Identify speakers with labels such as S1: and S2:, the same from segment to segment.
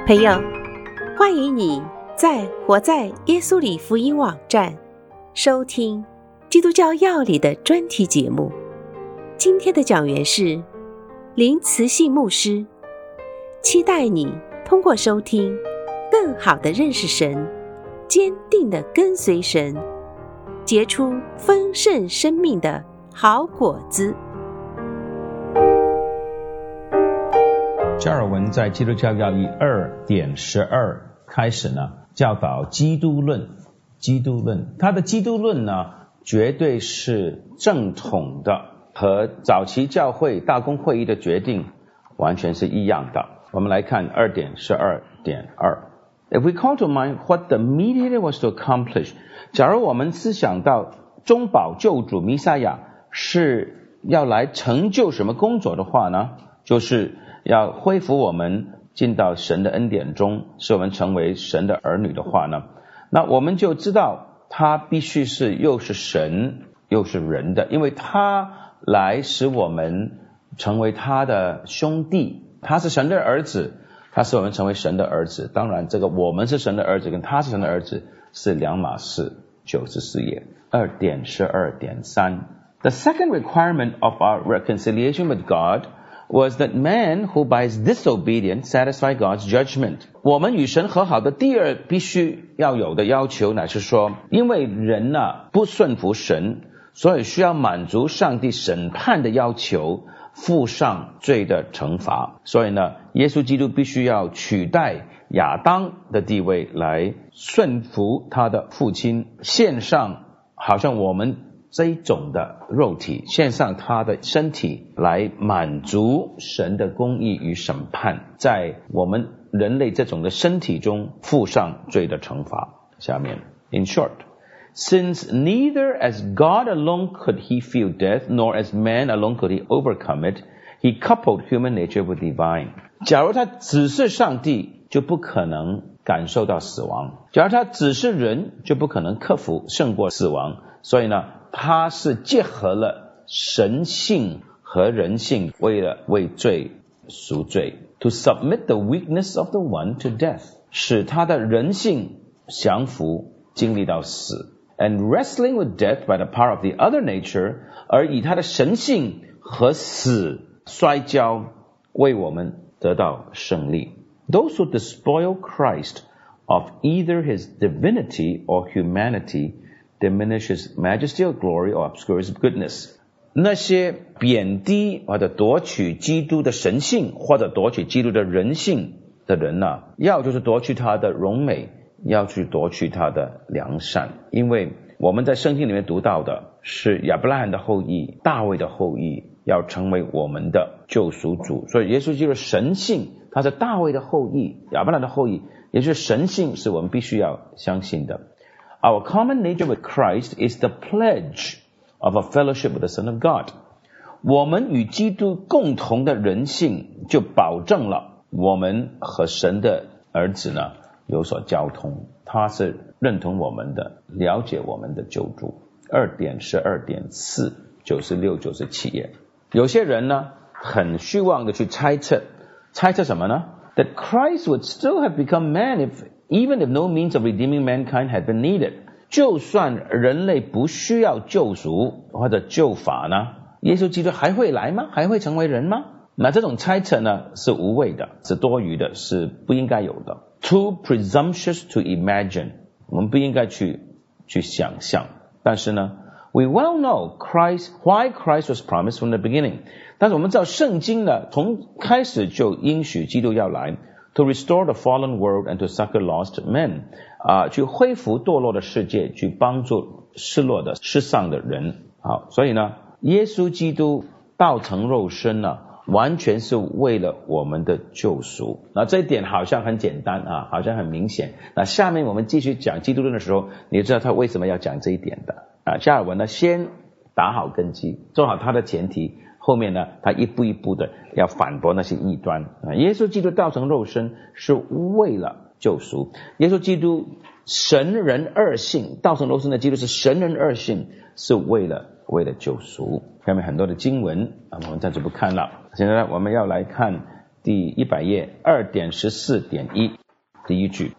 S1: 朋友，欢迎你在活在耶稣里福音网站收听基督教要理的专题节目。今天的讲员是林慈信牧师，期待你通过收听更好地认识神，坚定地跟随神，结出丰盛生命的好果子。
S2: 加尔文在基督教要义 2.12 开始呢，教导基督论。他的基督论呢，绝对是正统的，和早期教会大公会议的决定完全是一样的。我们来看 2.12.2。 If we call to mind what the mediator was to accomplish， 假如我们思想到中保救主弥赛亚是要来成就什么工作的话呢，就是要恢复我们进到神的恩典中，使我们成为神的儿女的话呢，那我们就知道他必须是又是神又是人的，因为他来使我们成为他的兄弟，他是神的儿子，他使我们成为神的儿子。当然这个我们是神的儿子跟他是神的儿子是两码事。94页 2.12.3 The second requirement of our reconciliation with God was that man who by his disobedience satisfied God's judgment。 我们与神和好的第二必须要有的要求乃是说，因为人不顺服神，所以需要满足上帝审判的要求，付上罪的惩罚。所以呢，耶稣基督必须要取代亚当的地位，来顺服他的父亲，献上好像我们这一种的肉体，献上他的身体来满足神的公义与审判，在我们人类这种的身体中付上罪的惩罚。下面 In short, since neither as God alone could he feel death, nor as man alone could he overcome it, he coupled human nature with divine。 假如他只是上帝，就不可能感受到死亡；假如他只是人，就不可能克服胜过死亡。所以呢，他是结合了神性和人性，为了为罪赎罪。To submit the weakness of the one to death， 使他的人性降服，经历到死。And wrestling with death by the power of the other nature， 而以他的神性和死摔跤，为我们得到胜利。Those who despoil Christ of either his divinity or humanity diminish his majesty or glory or obscure his goodness。 那些贬低或者夺取基督的神性，或者夺取基督的人性的人要就是夺取他的荣美，要去夺取他的良善。因为我们在圣经里面读到的是亚伯拉罕的后裔，大卫的后裔，要成为我们的救赎主。所以耶稣基督的神性，他是大卫的后裔，亚伯拉罕的后裔，也就是神性是我们必须要相信的。Our common nature with Christ is the pledge of a fellowship with the Son of God。 我们与基督共同的人性，就保证了我们和神的儿子呢有所交通，他是认同我们的，了解我们的救主。 2.12.4 96、97页。有些人呢很虚妄的去猜测什么呢？ That Christ would still have become man even if no means of redeeming mankind had been needed。 就算人类不需要救赎或者救法呢，耶稣基督还会来吗？还会成为人吗？那这种猜测呢是无谓的，是多余的，是不应该有的。 Too presumptuous to imagine， 我们不应该去想象。但是呢 We well know why Christ was promised from the beginning。 但是我们知道圣经呢从开始就应许基督要来， To restore the fallen world and to succor lost men， 去恢复堕落的世界，去帮助失落的失丧的人。好，所以呢耶稣基督道成肉身呢完全是为了我们的救赎。那这一点好像很简单好像很明显。那下面我们继续讲基督论的时候，你知道他为什么要讲这一点的加尔文呢先打好根基，做好他的前提，后面呢他一步一步的要反驳那些异端耶稣基督道成肉身是为了救赎。耶稣基督神人二性，道成肉身的基督是神人二性，是为了救赎。下面很多的经文我们暂时不看了。现在呢我们要来看第100页 2.14.1 第一句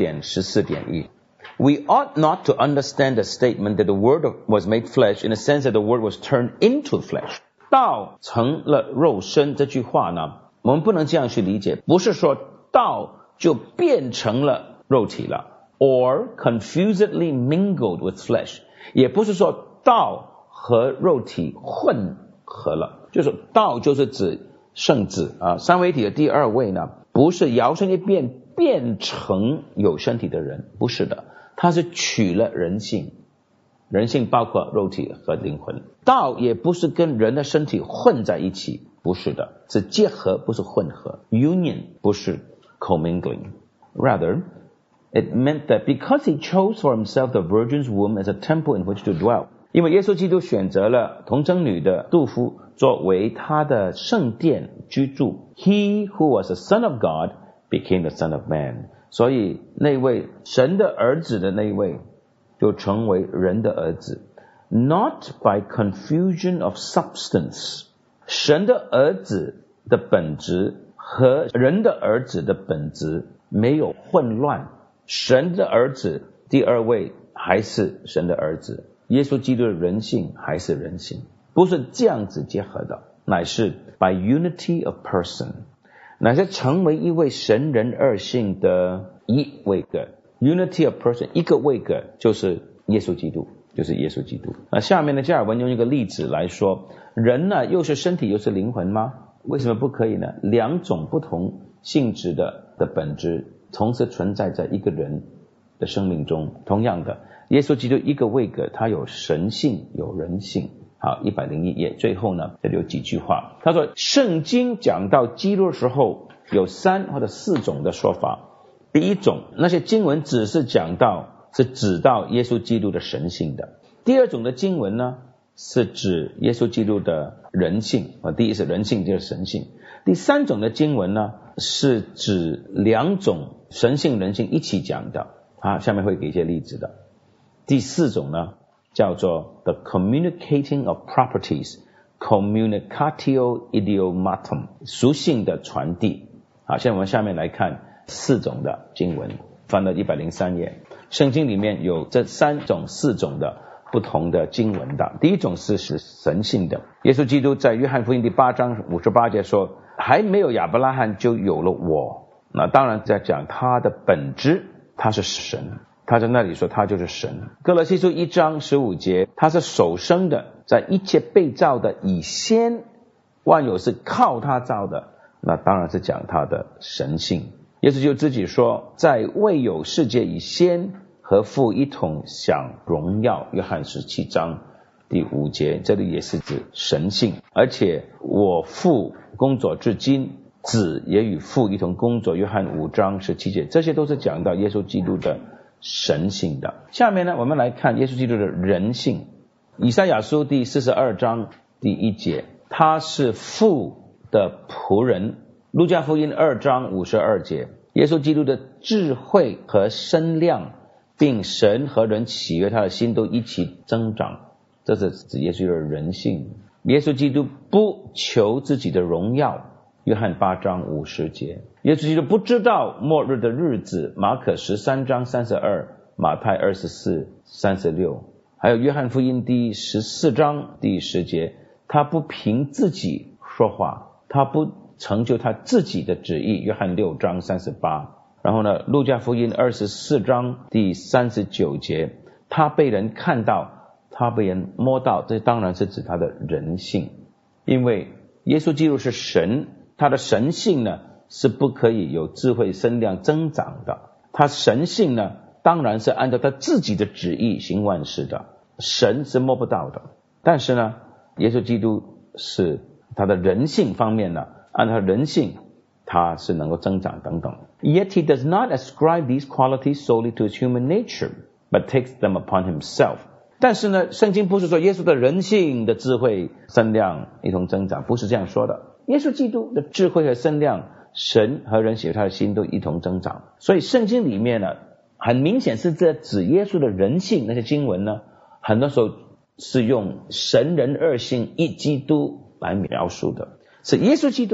S2: 2.14.1 We ought not to understand the statement that the Word was made flesh in the sense that the Word was turned into flesh. 道成了肉身这句话呢，我们不能这样去理解，不是说道就变成了肉体了 or confusedly mingled with flesh， 也不是说道和肉体混合了，就是道就是指圣子啊，三位一体的第二位呢，不是摇身一变成有身体的人，不是的，他是取了人性，人性包括肉体和灵魂。道也不是跟人的身体混在一起，不是的，是结合，不是混合。Union 不是 commingling. Rather, it meant that because he chose for himself the virgin's womb as a temple in which to dwell， 因为耶稣基督选择了童贞女的肚腹作为他的圣殿居住， He who was the Son of God became the Son of Man， 所以那位神的儿子的那位就成为人的儿子。Not by confusion of substance， 神的儿子的本质和人的儿子的本质没有混乱，神的儿子第二位还是神的儿子，耶稣基督的人性还是人性，不是这样子结合的，乃是 by unity of person， 乃是成为一位神人二性的一位格。 Unity of person， 一个位格就是耶稣基督，就是耶稣基督。那下面呢，加尔文用一个例子来说，人呢又是身体又是灵魂吗？为什么不可以呢？两种不同性质的本质同时存在在一个人的生命中。同样的，耶稣基督一个位格，他有神性有人性。好，101页最后呢，这里有几句话，他说圣经讲到基督的时候有3或者4种的说法。第一种，那些经文只是讲到是指到耶稣基督的神性的。第二种的经文呢，是指耶稣基督的人性，第一是人性，就是神性。第三种的经文呢，是指2种神性人性一起讲的，下面会给一些例子的。第四种呢，叫做 the communicating of properties communicatio idiomatum， 属性的传递。好，现在我们下面来看4种的经文，翻到103页。圣经里面有这4种的不同的经文的。第一种是神性的，耶稣基督在约翰福音第8章58节说，还没有亚伯拉罕就有了我。那当然在讲他的本质，他是神，他在那里说他就是神。哥罗西书1章15节，他是首生的，在一切被造的以先，万有是靠他造的，那当然是讲他的神性。耶稣就自己说，在未有世界以先，和父一同享荣耀，约翰17章第5节，这里也是指神性。而且我父工作至今，子也与父一同工作，约翰5章17节，这些都是讲到耶稣基督的神性的。下面呢，我们来看耶稣基督的人性。以赛亚书第42章第1节，他是父的仆人。路加福音2章52节，耶稣基督的智慧和身量，并神和人喜悦他的心都一起增长，这是指耶稣基督的人性。耶稣基督不求自己的荣耀，约翰8章50节。耶稣基督不知道末日的日子，马可13章32，马太24、36，还有约翰福音第14章第10节，他不凭自己说话，他不成就他自己的旨意，约翰6章38。然后呢，路加福音24章第39节，他被人看到，他被人摸到，这当然是指他的人性。因为耶稣基督是神，他的神性呢是不可以有智慧身量增长的，他神性呢当然是按照他自己的旨意行万事的，神是摸不到的。但是呢，耶稣基督是他的人性方面呢，按照人性他是能够增长等等。Yet he does not ascribe these qualities solely to his human nature, but takes them upon himself. 但是呢，圣经不是说耶稣的人性的智慧身量一同增长，不是这样说的。耶稣基督的智慧和身量，神和人喜悦他的心都一同增长。所以圣经里面呢，很明显是在指耶稣的人性。那些经文呢，很多时候是用神人二性一基督来描述的，是耶稣基督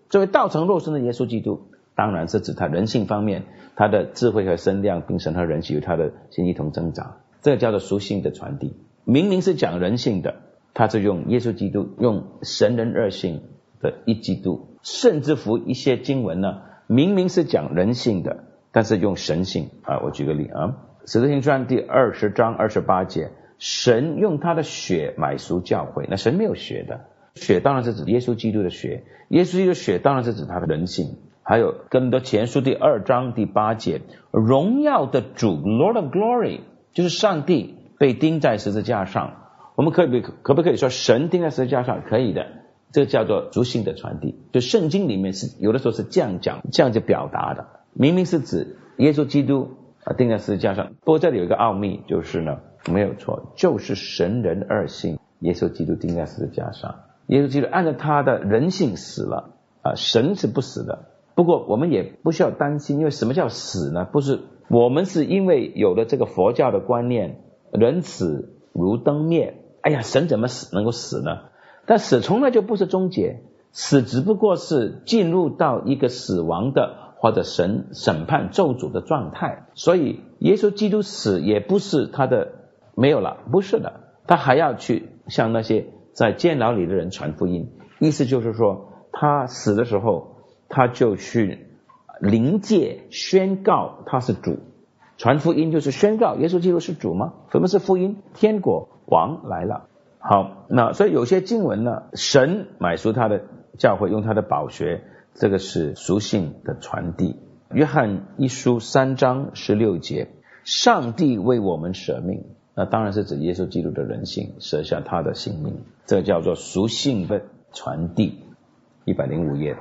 S2: 作为道成肉身的耶稣基督，当然是指他人性方面，他的智慧和身量并神和人与他的心一同增长，这个叫做属性的传递。明明是讲人性的，他是用耶稣基督，用神人二性的一基督，甚至乎一些经文呢，明明是讲人性的，但是用神性我举个例使徒行传第20章28节，神用他的血买赎教会。那神没有血的，血当然是指耶稣基督的血，耶稣基督的血当然是指他的人性。还有哥林多前书第2章第8节，荣耀的主 Lord of Glory 就是上帝被钉在十字架上。我们可不可以说神钉在十字架上？可以的，这个叫做属性的传递。就圣经里面是有的时候是这样讲，这样就表达的，明明是指耶稣基督钉在十字架上。不过这里有一个奥秘，就是呢没有错，就是神人二性，耶稣基督钉在十字架上，耶稣基督按照他的人性死了神是不死的。不过我们也不需要担心，因为什么叫死呢？不是我们是因为有了这个佛教的观念，人死如灯灭，哎呀，神怎么能够死呢？但死从来就不是终结，死只不过是进入到一个死亡的或者神审判咒诅的状态。所以耶稣基督死也不是他的没有了，不是的，他还要去向那些在监牢里的人传福音。意思就是说，他死的时候他就去临界宣告他是主，传福音就是宣告耶稣基督是主吗？什么是福音？天国王来了。好，那所以有些经文呢，神买赎他的教会，用他的宝血，这个是属性的传递。约翰一书3章16节，上帝为我们舍命，那当然是指耶稣基督的人性，舍下他的性命，这叫做属性的传递。105页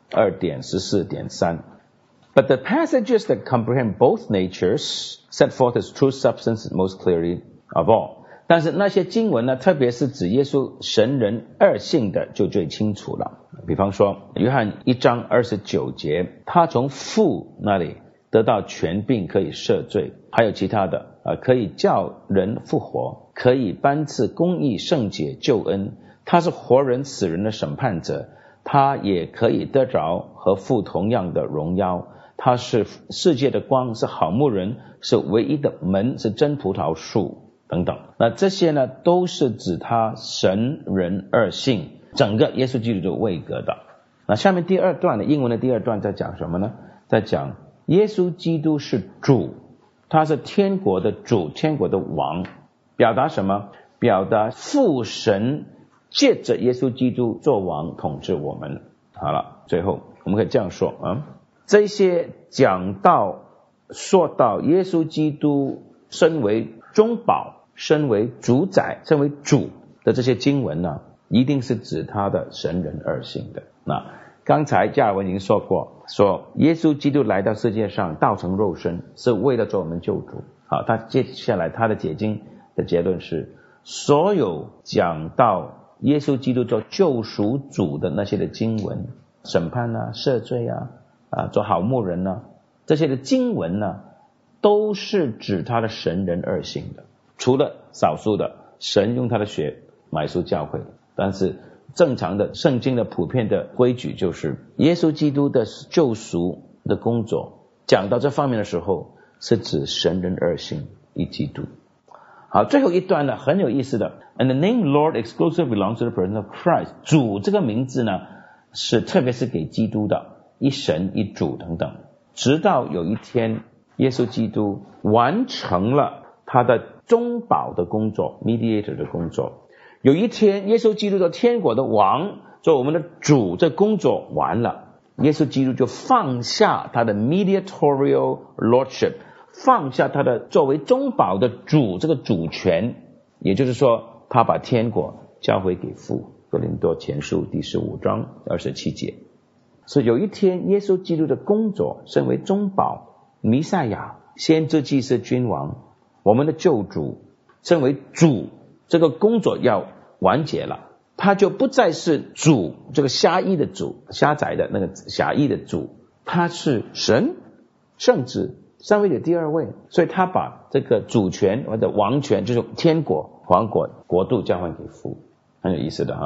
S2: 2.14.3 But the passages that comprehend both natures set forth his true substance most clearly of all。 但是那些经文呢，特别是指耶稣神人二性的就最清楚了。比方说约翰1章29节，他从父那里得到权柄可以赦罪，还有其他的可以叫人复活，可以颁赐公义圣洁救恩，他是活人死人的审判者，他也可以得着和父同样的荣耀，他是世界的光，是好牧人，是唯一的门，是真葡萄树等等。那这些呢，都是指他神人二性，整个耶稣基督的位格的。那下面第二段的英文的第二段在讲什么呢？在讲耶稣基督是主，他是天国的主，天国的王。表达什么？表达父神借着耶稣基督做王统治我们。好了，最后我们可以这样说这些讲到说到耶稣基督身为中保，身为主宰，身为主的这些经文呢，一定是指他的神人二性的。那刚才加尔文已经说过，说耶稣基督来到世界上道成肉身，是为了做我们救主。好，他接下来他的解经的结论是，所有讲到耶稣基督做救赎主的那些的经文，审判赦罪做好牧人这些的经文呢，都是指他的神人二性的。除了少数的神用他的血买赎教会，但是正常的圣经的普遍的规矩就是耶稣基督的救赎的工作，讲到这方面的时候是指神人二性一基督。好，最后一段呢很有意思的， And the name Lord exclusively belongs to the person of Christ。 主这个名字呢是特别是给基督的，一神一主等等。直到有一天耶稣基督完成了他的中保的工作， mediator 的工作，有一天耶稣基督的天国的王做我们的主，这工作完了，耶稣基督就放下他的 mediatorial lordship， 放下他的作为中保的主这个主权，也就是说他把天国交回给父。哥林多前书第15章27节。所以有一天耶稣基督的工作，身为中保弥赛亚先知祭司君王，我们的救主身为主，这个工作要完结了，他就不再是主这个狭义的主，狭窄的那个狭义的主，他是神圣子三位的第二位，所以他把这个主权或者王权，就是天国王国国度交还给父。很有意思的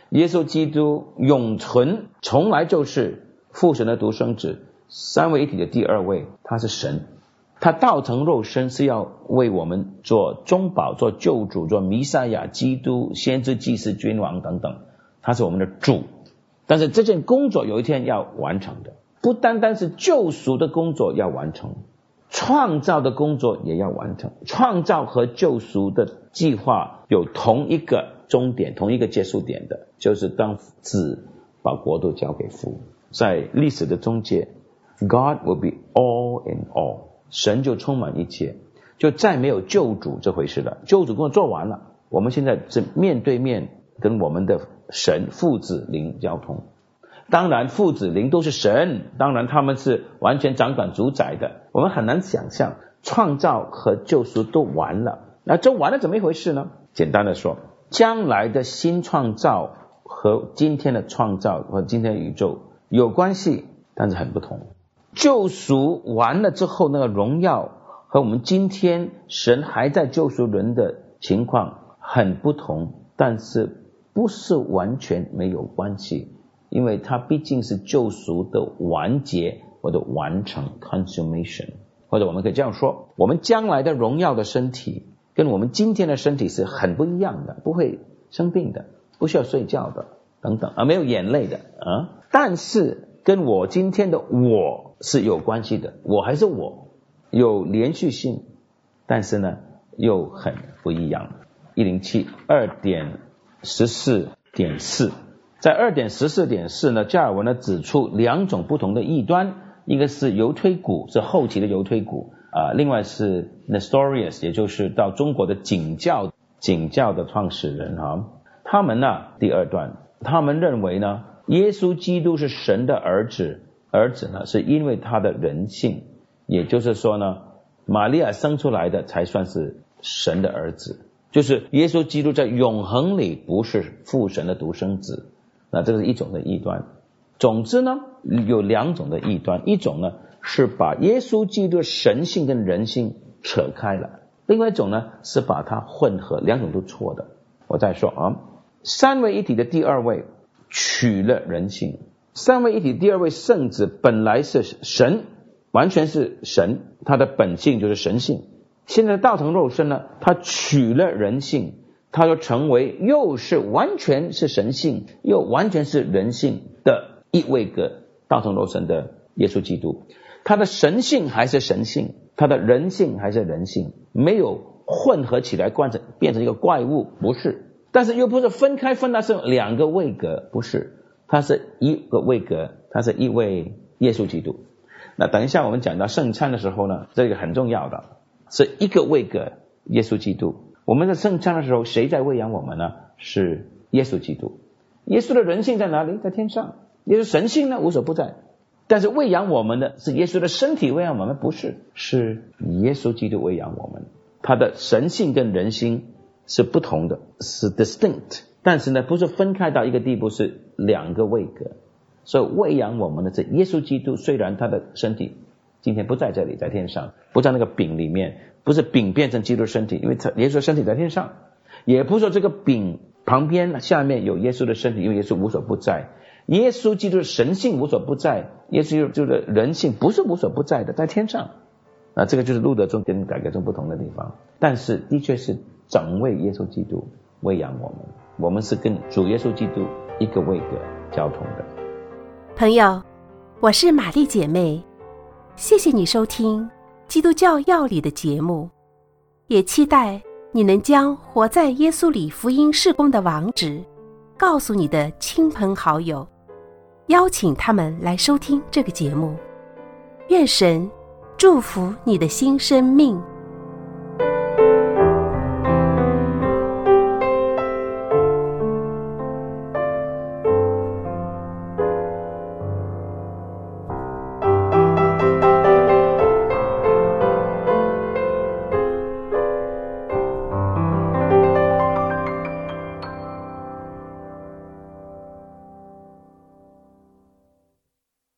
S2: 耶稣基督永存，从来就是父神的独生子，三位一体的第二位，他是神，他道成肉身是要为我们做中保、做救主、做弥赛亚、基督、先知、祭司、君王等等，他是我们的主。但是这件工作有一天要完成的，不单单是救赎的工作要完成，创造的工作也要完成。创造和救赎的计划有同一个终点，同一个结束点的，就是当子把国度交给父。在历史的终结， God will be all in all， 神就充满一切，就再没有救主这回事了。救主工作做完了，我们现在是面对面跟我们的神父子灵交通。当然父子灵都是神，当然他们是完全掌管主宰的，我们很难想象创造和救赎都完了。那这完了怎么一回事呢？简单的说，将来的新创造和今天的创造和今天的宇宙有关系，但是很不同。救赎完了之后，那个荣耀和我们今天神还在救赎人的情况很不同，但是不是完全没有关系，因为它毕竟是救赎的完结或者完成 consummation。 或者我们可以这样说，我们将来的荣耀的身体跟我们今天的身体是很不一样的，不会生病的，不需要睡觉的等等，没有眼泪的但是跟我今天的我是有关系的，我还是我，有连续性，但是呢又很不一样。107 2.14.4， 在 2.14.4 呢，加尔文呢指出两种不同的异端，一个是犹推古，是后期的犹推古另外是 Nestorius， 也就是到中国的景教的创始人他们呢第二段，他们认为呢耶稣基督是神的儿子呢是因为他的人性，也就是说呢玛利亚生出来的才算是神的儿子，就是耶稣基督在永恒里不是父神的独生子。那这是一种的异端。总之呢有两种的异端，一种呢是把耶稣基督的神性跟人性扯开了，另外一种呢是把它混合，两种都错的。我再说三位一体的第二位取了人性，三位一体第二位圣子本来是神，完全是神，他的本性就是神性，现在道成肉身呢，他取了人性，他就成为又是完全是神性又完全是人性的一位个道成肉身的耶稣基督。他的神性还是神性，他的人性还是人性，没有混合起来变成一个怪物，不是。但是又不是分开分，那是两个位格，不是，他是一个位格，他是一位耶稣基督。那等一下我们讲到圣餐的时候呢，这个很重要的是一个位格耶稣基督。我们在圣餐的时候谁在喂养我们呢？是耶稣基督。耶稣的人性在哪里？在天上。耶稣神性呢无所不在，但是喂养我们的是耶稣的身体喂养我们，不是，是耶稣基督喂养我们。他的神性跟人性是不同的，是 distinct， 但是呢不是分开到一个地步，是两个位格。所以喂养我们的是耶稣基督，虽然他的身体今天不在这里，在天上，不在那个饼里面，不是饼变成基督身体，因为耶稣的身体在天上，也不是说这个饼旁边下面有耶稣的身体，因为耶稣无所不在。耶稣基督的神性无所不在，耶稣基督的人性不是无所不在的，在天上。这个就是路德宗跟改革宗不同的地方，但是的确是整位耶稣基督喂养我们，我们是跟主耶稣基督一个位格交通的。
S1: 朋友，我是玛丽姐妹，谢谢你收听基督教要理的节目，也期待你能将活在耶稣里福音事工的网址告诉你的亲朋好友，邀请他们来收听这个节目。愿神祝福你的新生命。